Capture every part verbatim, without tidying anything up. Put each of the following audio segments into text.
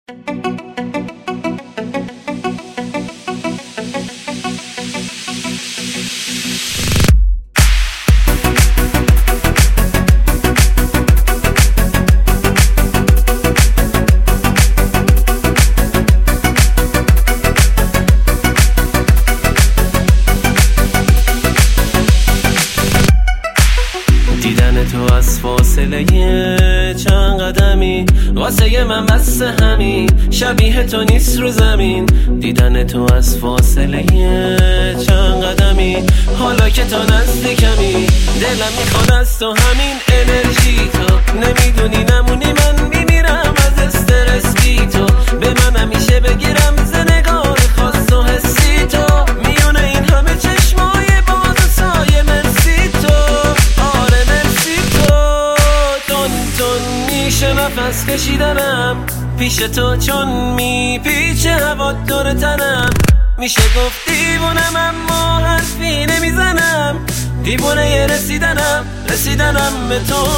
دیدن تو از فاصله چند قدمی واسه من بس همین، شبیه تو نیست رو زمین. دیدن تو از فاصله چند قدمی، حالا که تو نزدیکمی دلم میخواد از تو همین انرژی. تو نمیدونی نمونی من میمیرم از استرس بی تو. به من همیشه بگیرم ز نگاه خاص و حسی تو. میونه این همه چشمای باز و سایه مرسی تو. آره مرسی تو. تون تون میشه نفس کشیدنم پیش تو، چون میپیچه هوا دور تنم. میشه گفت دیوونم اما حرفی نمیزنم. دیوونه یه رسیدنم رسیدنم به تو.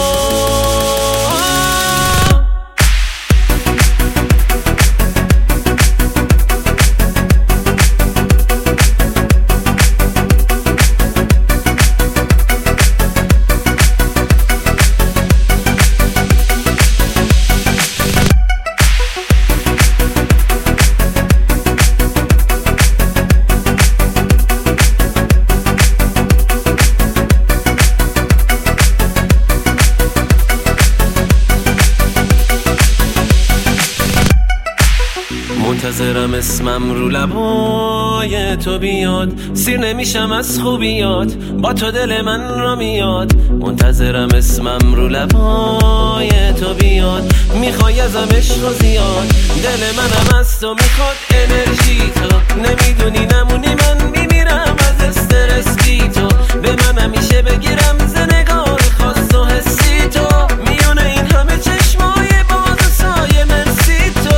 منتظرم اسمم رو لبای تو بیاد، سیر نمیشم از خوبیات با تو دل من را میاد. منتظرم اسمم رو لبای تو بیاد، میخوای ازم عشق و زیاد. دل منم از تو میخواد انرژی تو. نمیدونی نمونی من میمیرم از استرس بی تو. به من همیشه بگیرم ز نگاه خاص و حسی تو. میونه این همه چشمای باز و سایه مرسی تو.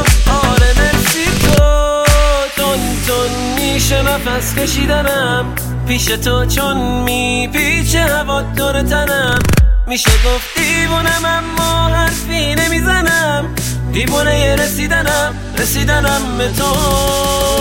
میشه نفس کشیدنم پیش تو، چون میپیچه هوا دور تنم. میشه گفت دیوونم اما حرفی نمیزنم. دیوونه یه رسیدنم رسیدنم به تو.